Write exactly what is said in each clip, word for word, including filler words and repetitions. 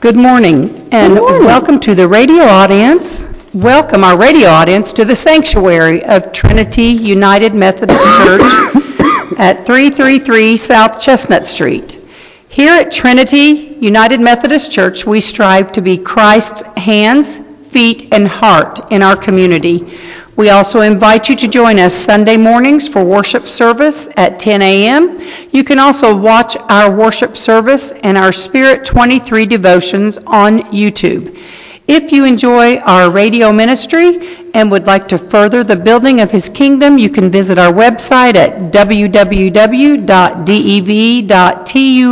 Good morning, and Good morning. welcome to the radio audience. Welcome our radio audience to the sanctuary of Trinity United Methodist Church at three thirty-three South Chestnut Street. Here at Trinity United Methodist Church, we strive to be Christ's hands, feet, and heart in our community. We also invite you to join us Sunday mornings for worship service at ten a.m. You can also watch our worship service and our Spirit twenty-three devotions on YouTube. If you enjoy our radio ministry and would like to further the building of His kingdom, you can visit our website at w w w dot dev dot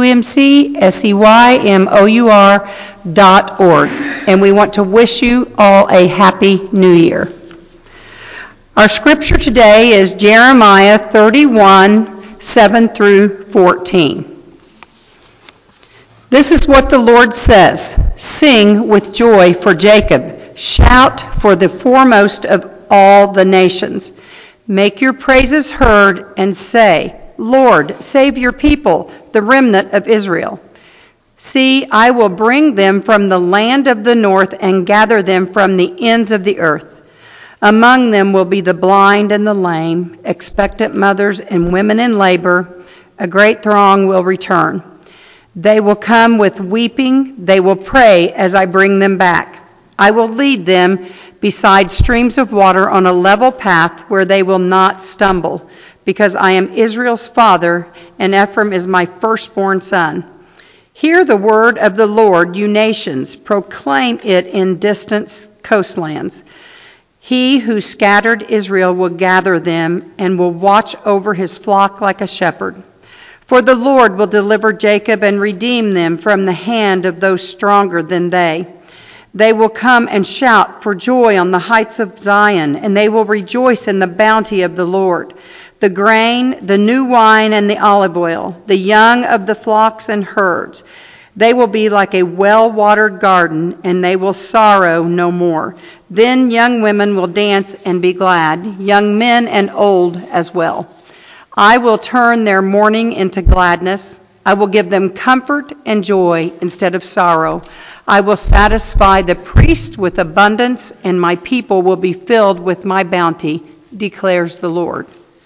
tumcseymor dot org. And we want to wish you all a happy new year. Our scripture today is Jeremiah thirty-one, seven through fourteen. This is what the Lord says: Sing with joy for Jacob, shout for the foremost of all the nations. Make your praises heard and say, Lord, save your people, the remnant of Israel. See, I will bring them from the land of the north and gather them from the ends of the earth. Among them will be the blind and the lame, expectant mothers and women in labor. A great throng will return. They will come with weeping. They will pray as I bring them back. I will lead them beside streams of water on a level path where they will not stumble, because I am Israel's father, and Ephraim is my firstborn son. Hear the word of the Lord, you nations. Proclaim it in distant coastlands. He who scattered Israel will gather them and will watch over his flock like a shepherd. For the Lord will deliver Jacob and redeem them from the hand of those stronger than they. They will come and shout for joy on the heights of Zion, and they will rejoice in the bounty of the Lord. The grain, the new wine, and the olive oil, the young of the flocks and herds. They will be like a well-watered garden, and they will sorrow no more. Then young women will dance and be glad, young men and old as well. I will turn their mourning into gladness. I will give them comfort and joy instead of sorrow. I will satisfy the priest with abundance, and my people will be filled with my bounty, declares the Lord.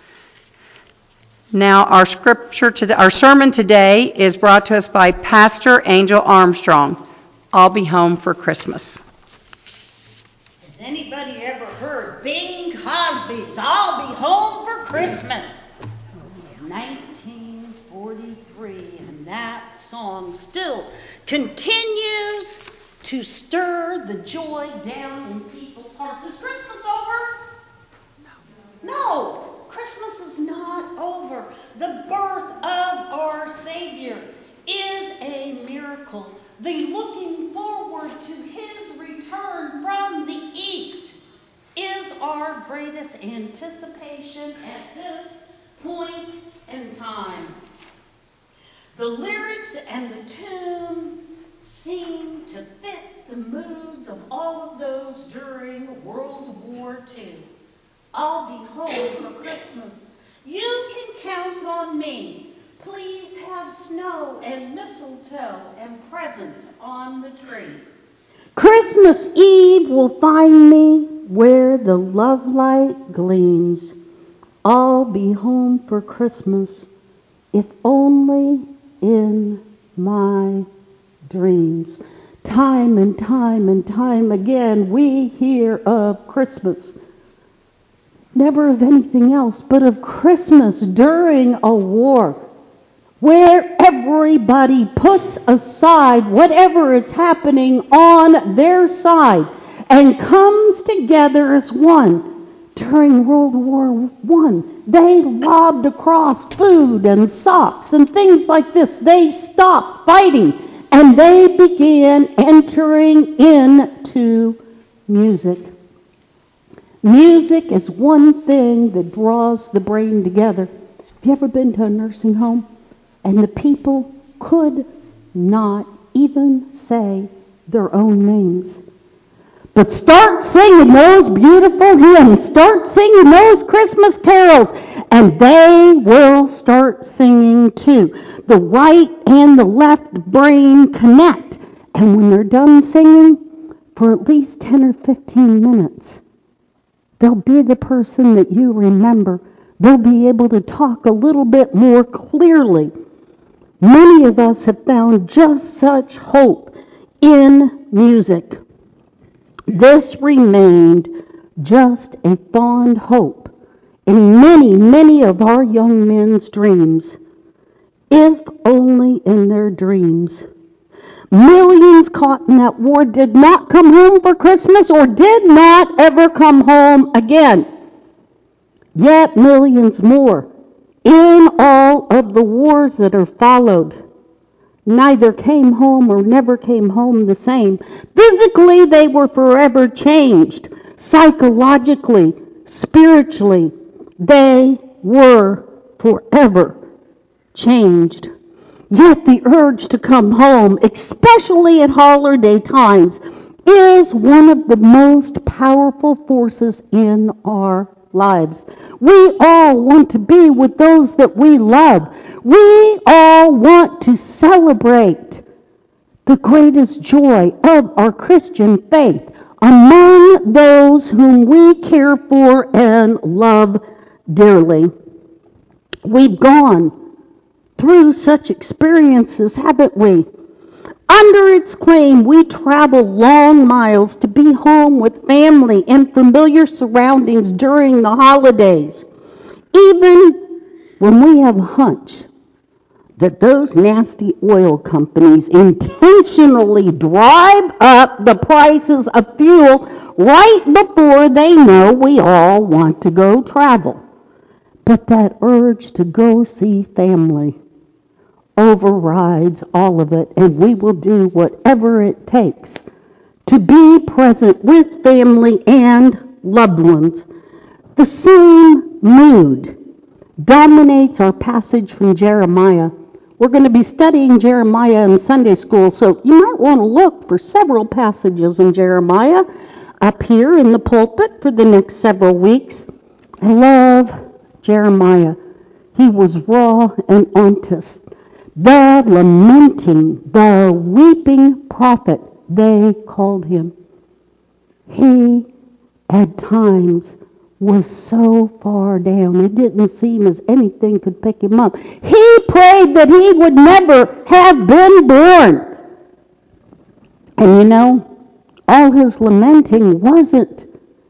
Now, our scripture, today, our sermon today is brought to us by Pastor Angel Armstrong. I'll be home for Christmas. Has anybody ever heard Bing Crosby's I'll Be Home for Christmas? nineteen forty-three, and that song still continues to stir the joy down in people's hearts. Is Christmas over? No. Christmas is not over. The birth of our Savior is a miracle. The looking forward to His return from the east is our greatest anticipation at this point in time. The lyrics and the tune seem to fit the moods of all of those during World War Two. I'll be home for Christmas. You can count on me. Please have snow and mistletoe and presents on the tree. Christmas Eve will find me where the love light gleams. I'll be home for Christmas, if only in my dreams. Time and time and time again we hear of Christmas. Never of anything else, but of Christmas during a war, where everybody puts aside whatever is happening on their side and comes together as one. During World War One, they lobbed across food and socks and things like this. They stopped fighting and they began entering into music. Music is one thing that draws the brain together. Have you ever been to a nursing home and the people could not even say their own names? But start singing those beautiful hymns, start singing those Christmas carols, and they will start singing too. The right and the left brain connect, And when they're done singing, for at least ten or fifteen minutes, they'll be the person that you remember. They'll be able to talk a little bit more clearly. Many of us have found just such hope in music. This remained just a fond hope in many, many of our young men's dreams, if only in their dreams. Millions caught in that war did not come home for Christmas or did not ever come home again. Yet millions more in all of the wars that are followed neither came home or never came home the same. Physically, they were forever changed. Psychologically, spiritually, they were forever changed. Yet the urge to come home, especially at holiday times, is one of the most powerful forces in our lives. We all want to be with those that we love. We all want to celebrate the greatest joy of our Christian faith among those whom we care for and love dearly. We've gone through such experiences, haven't we? Under its claim, we travel long miles to be home with family in familiar surroundings during the holidays, even when we have a hunch that those nasty oil companies intentionally drive up the prices of fuel right before they know we all want to go travel. But that urge to go see family overrides all of it, and we will do whatever it takes to be present with family and loved ones. The same mood dominates our passage from Jeremiah. We're going to be studying Jeremiah in Sunday school, so you might want to look for several passages in Jeremiah up here in the pulpit for the next several weeks. I love Jeremiah. He was raw and honest. The lamenting, the weeping prophet, they called him. He, at times, was so far down, it didn't seem as anything could pick him up. He prayed that he would never have been born. And you know, all his lamenting wasn't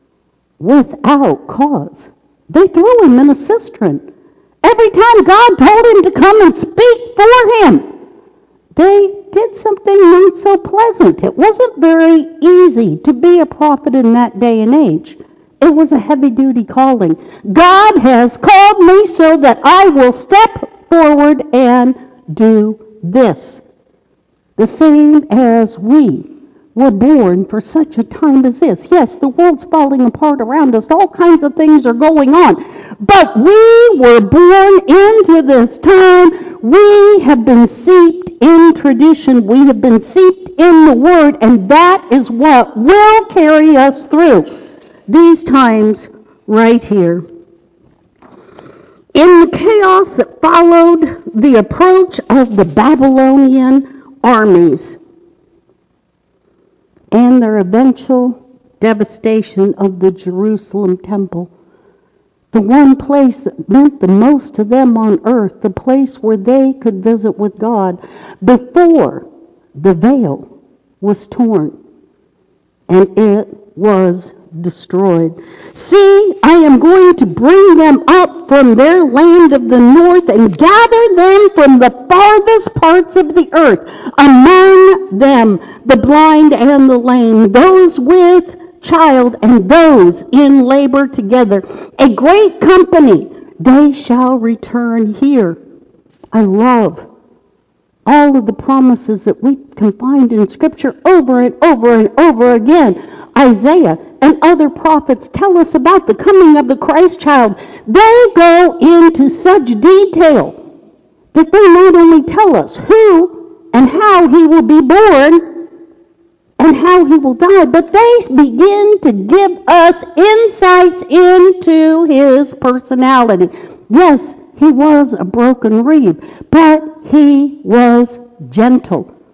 without cause. They threw him in a cistern. Every time God told him to come and speak for him, they did something not so pleasant. It wasn't very easy to be a prophet in that day and age. It was a heavy-duty calling. God has called me so that I will step forward and do this. The same as we were born for such a time as this. Yes, the world's falling apart around us. All kinds of things are going on. But we were born into this time. We have been seeped in tradition. We have been seeped in the Word, and that is what will carry us through these times right here. In the chaos that followed the approach of the Babylonian armies, and their eventual devastation of the Jerusalem temple, the one place that meant the most to them on earth, the place where they could visit with God before the veil was torn and it was destroyed. See, I am going to bring them up from their land of the north and gather them from the farthest parts of the earth. Among them, the blind and the lame, those with child and those in labor together. A great company, they shall return here. I love all of the promises that we can find in Scripture over and over and over again. Isaiah and other prophets tell us about the coming of the Christ child. They go into such detail that they not only tell us who and how he will be born and how he will die, but they begin to give us insights into his personality. Yes, he was a broken reed, but he was gentle.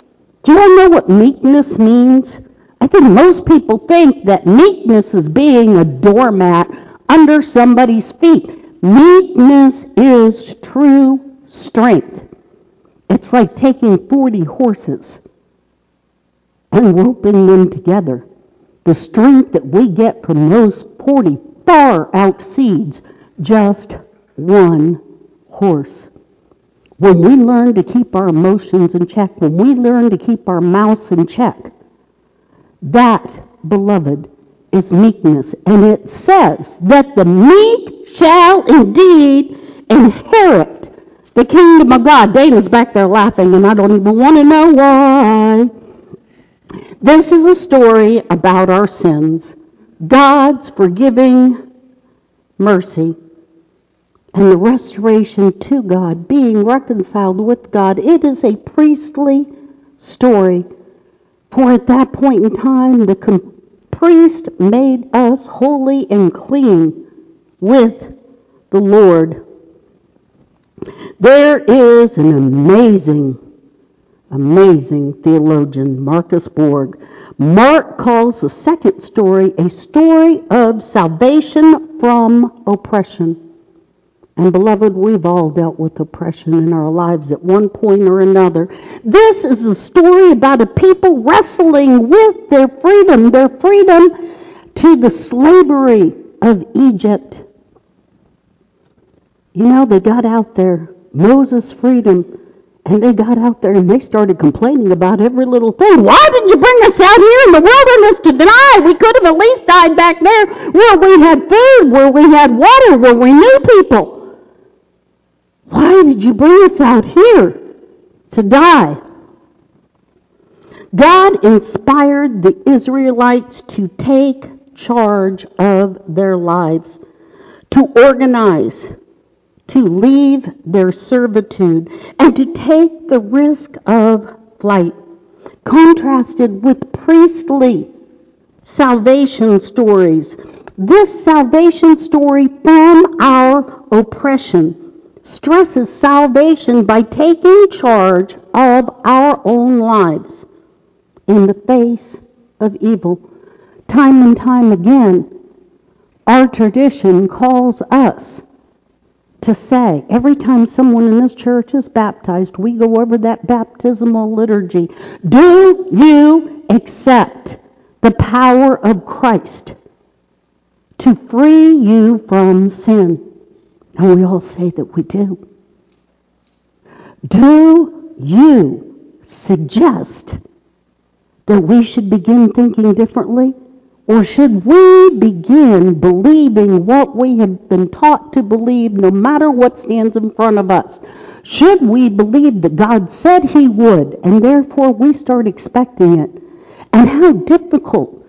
Do you all know what meekness means? I think most people think that meekness is being a doormat under somebody's feet. Meekness is true strength. It's like taking forty horses and roping them together. The strength that we get from those forty far exceeds just one horse. When we learn to keep our emotions in check, when we learn to keep our mouths in check, that, beloved, is meekness. And it says that the meek shall indeed inherit the kingdom of God. Dana's back there laughing, and I don't even want to know why. This is a story about our sins, God's forgiving mercy, and the restoration to God, being reconciled with God. It is a priestly story. For at that point in time, the com- priest made us holy and clean with the Lord. There is an amazing, amazing theologian, Marcus Borg. Mark calls the second story a story of salvation from oppression. And beloved, we've all dealt with oppression in our lives at one point or another. This is a story about a people wrestling with their freedom, their freedom to the slavery of Egypt. You know, they got out there, Moses' freedom, and they got out there and they started complaining about every little thing. Why did you bring us out here in the wilderness to die? We could have at least died back there where we had food, where we had water, where we knew people. Why did you bring us out here to die? God inspired the Israelites to take charge of their lives, to organize, to leave their servitude, and to take the risk of flight, contrasted with priestly salvation stories. This salvation story from our oppression stresses salvation by taking charge of our own lives in the face of evil. Time and time again, our tradition calls us to say, every time someone in this church is baptized, we go over that baptismal liturgy. Do you accept the power of Christ to free you from sin? And we all say that we do. Do you suggest that we should begin thinking differently? Or should we begin believing what we have been taught to believe no matter what stands in front of us? Should we believe that God said he would and therefore we start expecting it? And how difficult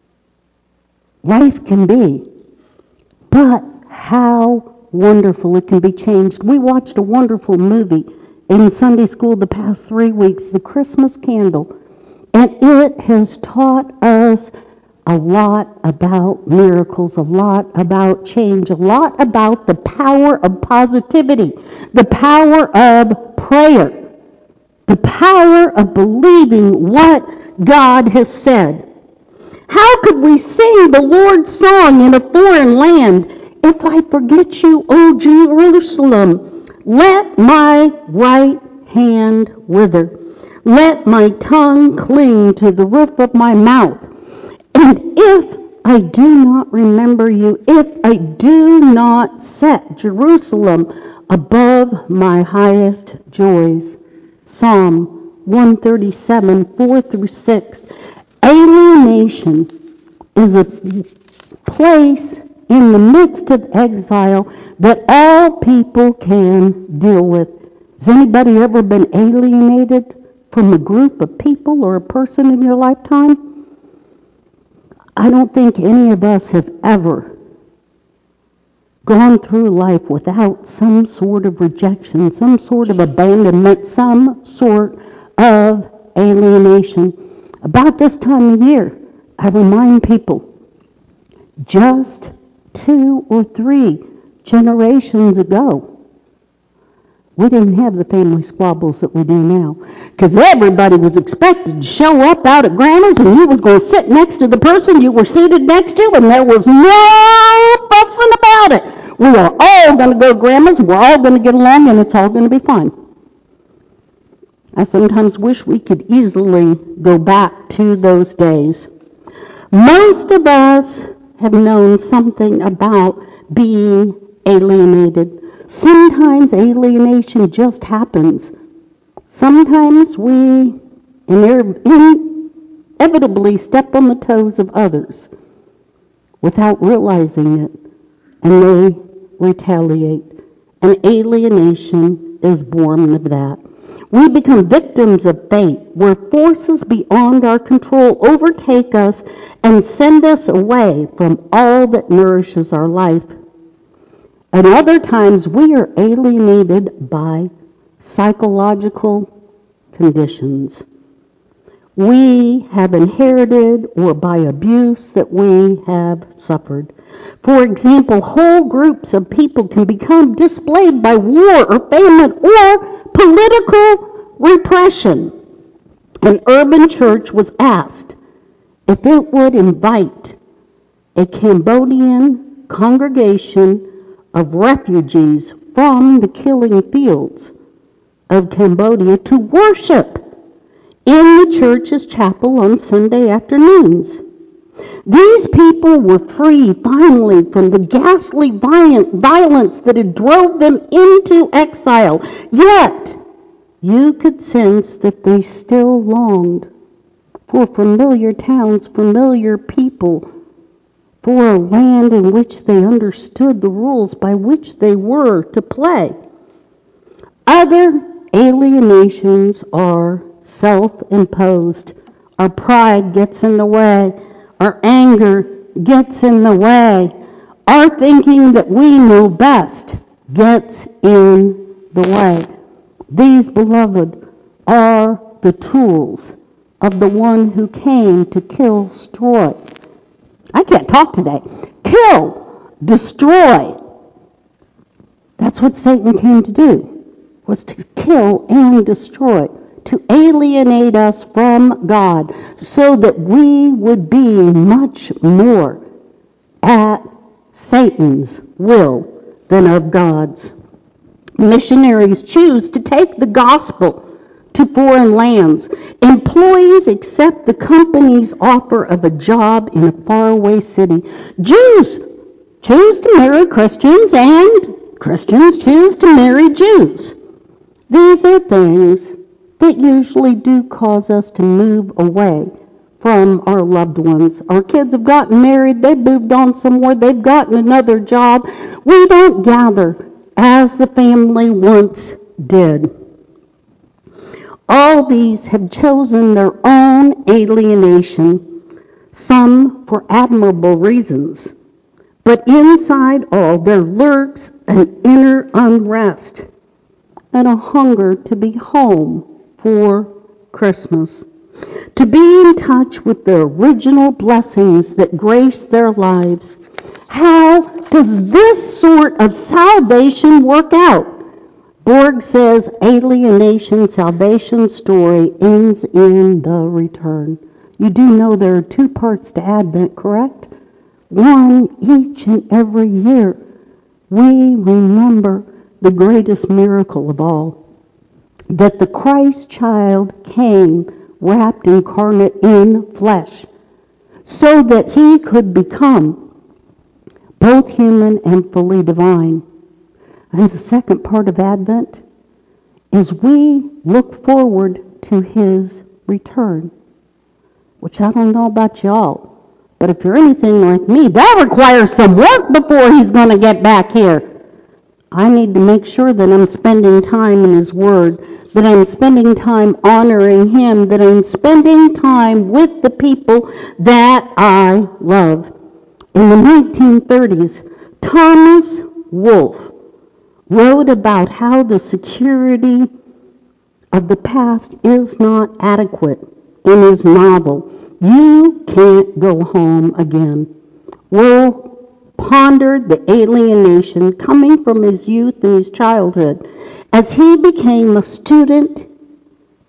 life can be, but how wonderful it can be changed. We watched a wonderful movie in Sunday school the past three weeks, The Christmas Candle, and it has taught us a lot about miracles, a lot about change, a lot about the power of positivity, the power of prayer, the power of believing what God has said. How could we sing the Lord's song in a foreign land? If I forget you, O Jerusalem, let my right hand wither. Let my tongue cling to the roof of my mouth. And if I do not remember you, if I do not set Jerusalem above my highest joys. Psalm one thirty-seven, four through six. Alienation is a place in the midst of exile that all people can deal with. Has anybody ever been alienated from a group of people or a person in your lifetime? I don't think any of us have ever gone through life without some sort of rejection, some sort of abandonment, some sort of alienation. About this time of year, I remind people, just two or three generations ago, we didn't have the family squabbles that we do now. Because everybody was expected to show up out at Grandma's, and you was going to sit next to the person you were seated next to, and there was no fussing about it. We are all going to go to Grandma's, and we're all going to get along, and it's all going to be fine. I sometimes wish we could easily go back to those days. Most of us have known something about being alienated. Sometimes alienation just happens. Sometimes we inevitably step on the toes of others without realizing it, and they retaliate. And alienation is born of that. We become victims of fate, where forces beyond our control overtake us and send us away from all that nourishes our life. And other times we are alienated by psychological conditions we have inherited or by abuse that we have suffered. For example, whole groups of people can become displaced by war or famine or political repression. An urban church was asked if it would invite a Cambodian congregation of refugees from the killing fields of Cambodia to worship in the church's chapel on Sunday afternoons. These people were free finally from the ghastly violence that had drove them into exile. Yet, you could sense that they still longed for familiar towns, familiar people, for a land in which they understood the rules by which they were to play. Other alienations are self-imposed. Our pride gets in the way. Our anger gets in the way. Our thinking that we know best gets in the way. These, beloved, are the tools of the one who came to kill, destroy. I can't talk today. Kill, destroy. That's what Satan came to do, was to kill and destroy, to alienate us from God, so that we would be much more at Satan's will than of God's. Missionaries choose to take the gospel to foreign lands. Employees accept the company's offer of a job in a faraway city. Jews choose to marry Christians, and Christians choose to marry Jews. These are things that usually do cause us to move away from our loved ones. Our kids have gotten married, they've moved on somewhere, they've gotten another job. We don't gather as the family once did. All these have chosen their own alienation, some for admirable reasons. But inside all, there lurks an inner unrest and a hunger to be home for Christmas, to be in touch with the original blessings that grace their lives. How does this sort of salvation work out? Borg says alienation salvation story ends in the return. You do know there are two parts to Advent, correct? One each and every year. We remember the greatest miracle of all, that the Christ child came wrapped incarnate in flesh, so that he could become both human and fully divine. And the second part of Advent is we look forward to his return, which I don't know about y'all, but if you're anything like me, that requires some work before he's going to get back here. I need to make sure that I'm spending time in his word, that I'm spending time honoring him, that I'm spending time with the people that I love. In the nineteen thirties, Thomas Wolfe wrote about how the security of the past is not adequate in his novel, You Can't Go Home Again. Wolfe pondered the alienation coming from his youth and his childhood as he became a student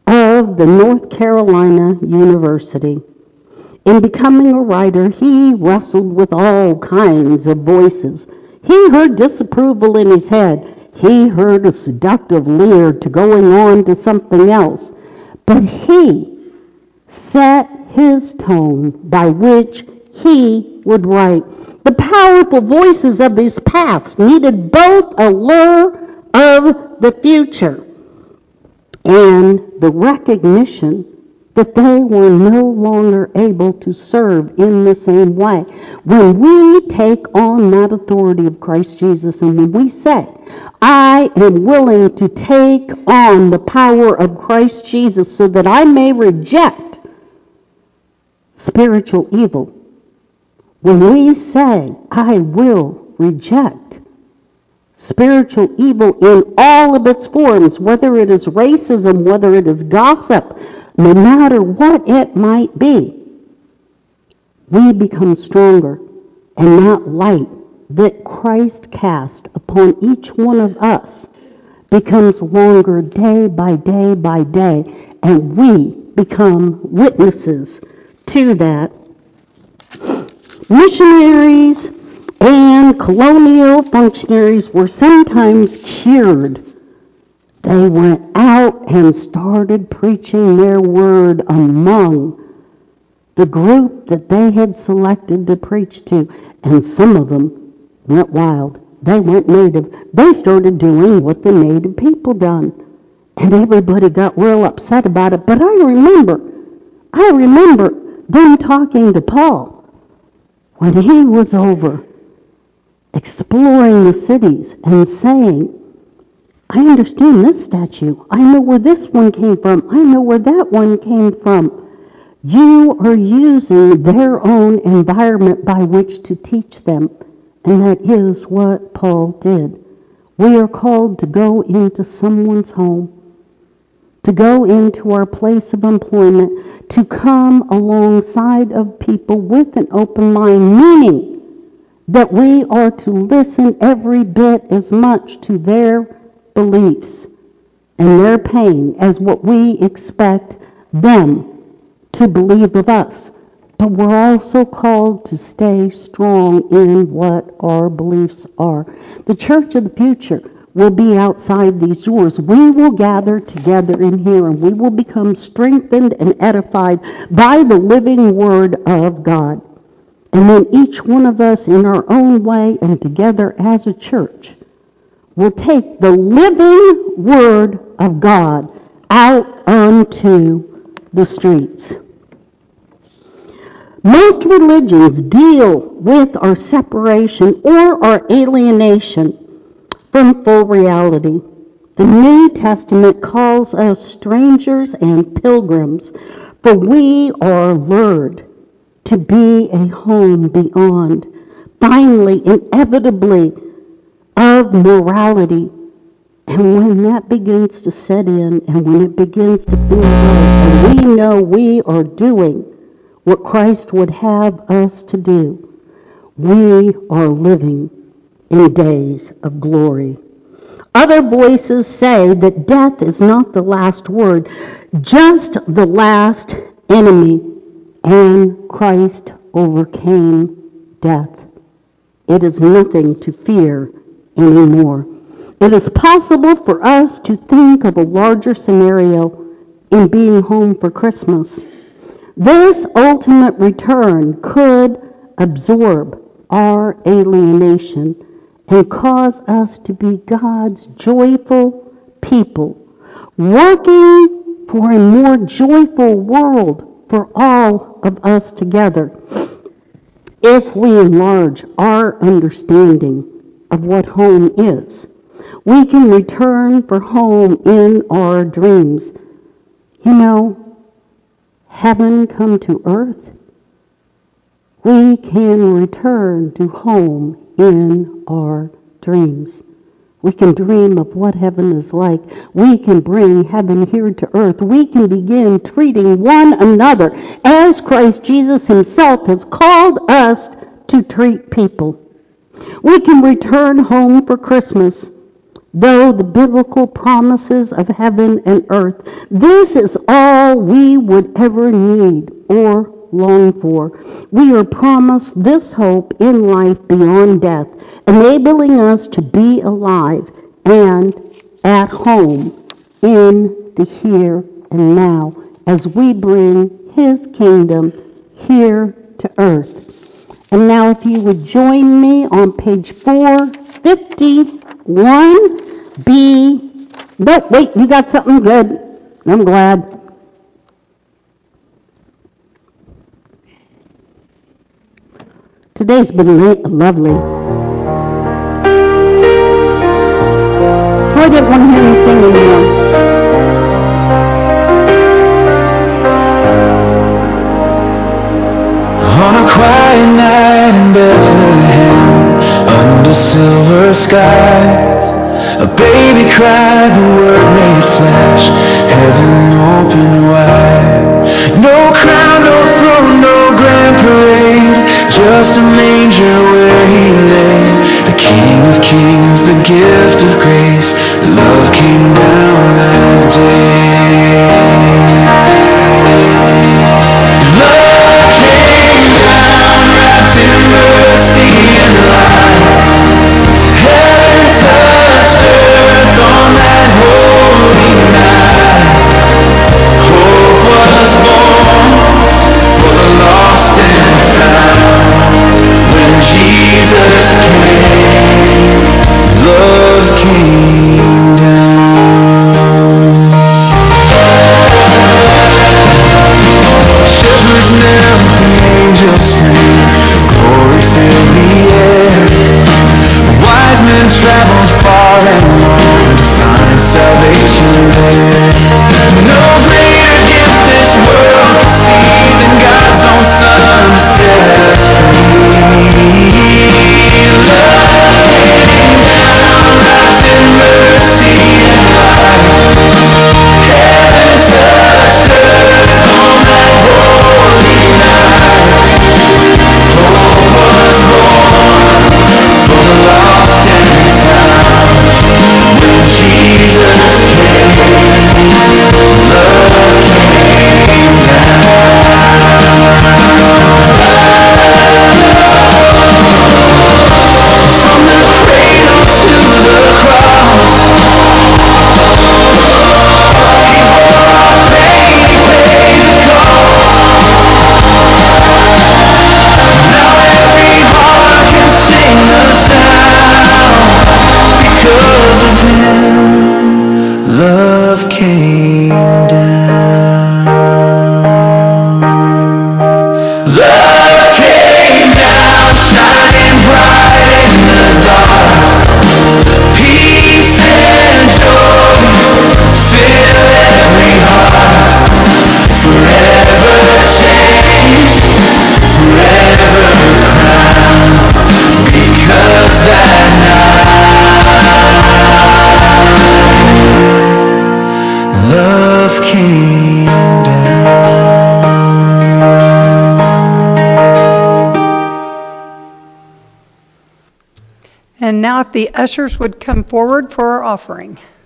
of the North Carolina University. In becoming a writer, he wrestled with all kinds of voices. He heard disapproval in his head. He heard a seductive leer to going on to something else. But he set his tone by which he would write. The powerful voices of his past needed both a lure of the future and the recognition that they were no longer able to serve in the same way. When we take on that authority of Christ Jesus, and when we say, I am willing to take on the power of Christ Jesus so that I may reject spiritual evil, when we say, I will reject spiritual evil in all of its forms, whether it is racism, whether it is gossip, no matter what it might be, we become stronger, and that light that Christ cast upon each one of us becomes longer day by day by day, and we become witnesses to that. Missionaries and colonial functionaries were sometimes cured. They went out and started preaching their word among the group that they had selected to preach to, and some of them went wild. They went native. They started doing what the native people done, and everybody got real upset about it. But I remember, I remember them talking to Paul when he was over exploring the cities and saying, I understand this statue. I know where this one came from. I know where that one came from. You are using their own environment by which to teach them. And that is what Paul did. We are called to go into someone's home, to go into our place of employment, to come alongside of people with an open mind, meaning that we are to listen every bit as much to their beliefs and their pain as what we expect them to believe of us. But we're also called to stay strong in what our beliefs are. The church of the future will be outside these doors. We will gather together in here, and we will become strengthened and edified by the living word of God. And then each one of us in our own way and together as a church will take the living word of God out onto the streets. Most religions deal with our separation or our alienation from full reality. The New Testament calls us strangers and pilgrims, for we are lured to be a home beyond, finally, inevitably, of morality. And when that begins to set in, and when it begins to feel right, and we know we are doing what Christ would have us to do, we are living in days of glory. Other voices say that death is not the last word, just the last enemy, and Christ overcame death. It is nothing to fear anymore. It is possible for us to think of a larger scenario in being home for Christmas. This ultimate return could absorb our alienation and cause us to be God's joyful people, working for a more joyful world for all of us together. If we enlarge our understanding of what home is, we can return for home in our dreams. You know, heaven come to earth. We can return to home in our dreams. We can dream of what heaven is like. We can bring heaven here to earth. We can begin treating one another as Christ Jesus himself has called us to treat people. We can return home for Christmas though the biblical promises of heaven and earth. This is all we would ever need or long for. We are promised this hope in life beyond death, enabling us to be alive and at home in the here and now as we bring His kingdom here to earth. And now if you would join me on page four fifty-one B. No, wait, you got something good. I'm glad. Today's been lovely. Troy didn't want to hear me sing anymore. On a quiet night in Bethlehem, under silver skies, a baby cried, the word made flesh, heaven opened wide. No crown, no throne, no grand parade, just a manger where He lay. The King of Kings, the gift of grace, love came down that day. Love came down, wrapped in mercy and light. Heaven touched earth on that holy night. Hope was born for the lost and found. When Jesus came, love came down. Shepherds knelt, the angels sang, glory filled the air. Wise men traveled far and long to find salvation there. No greater gift this world could see than God's own Son to set us free. Love came down, wrapped in mercy and light. Heaven touched earth on that holy night. Hope was born for the lost and found. When Jesus came, love came down. From the cradle to the cross, He bore our pain, He paid the cost. Now every heart can sing the sound. Because of Him, love came down. Love came down, shining bright in the dark. Peace and joy fill every heart. Forever changed, forever crowned. Because that night, love came down. And now if the ushers would come forward for our offering.